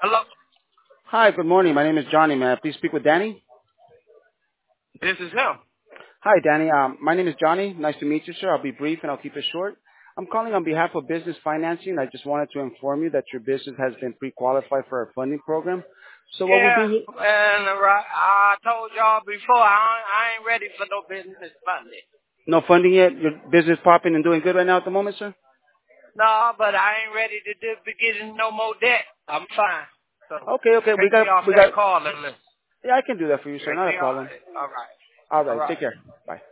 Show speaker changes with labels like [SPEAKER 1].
[SPEAKER 1] Hello.
[SPEAKER 2] Hi, good morning. My name is Johnny. May I please speak with Danny?
[SPEAKER 1] This is him.
[SPEAKER 2] Hi, Danny. My name is Johnny. Nice to meet you, sir. I'll be brief and I'll keep it short. I'm calling on behalf of Business Financing. I just wanted to inform you that your business has been pre-qualified for our funding program. So what we
[SPEAKER 1] Yeah,
[SPEAKER 2] do here?
[SPEAKER 1] and I told y'all before I ain't ready for no business funding.
[SPEAKER 2] No funding yet? Your business popping and doing good right now at the moment, sir?
[SPEAKER 1] No, but I ain't ready to be getting no more debt. I'm fine. So
[SPEAKER 2] Okay.
[SPEAKER 1] take me off
[SPEAKER 2] We got,
[SPEAKER 1] that call and listen.
[SPEAKER 2] yeah, I can do that for you, sir.
[SPEAKER 1] Take
[SPEAKER 2] Not
[SPEAKER 1] me
[SPEAKER 2] a
[SPEAKER 1] off.
[SPEAKER 2] problem.
[SPEAKER 1] All right.
[SPEAKER 2] All
[SPEAKER 1] All
[SPEAKER 2] right.
[SPEAKER 1] right.
[SPEAKER 2] Take care. Bye.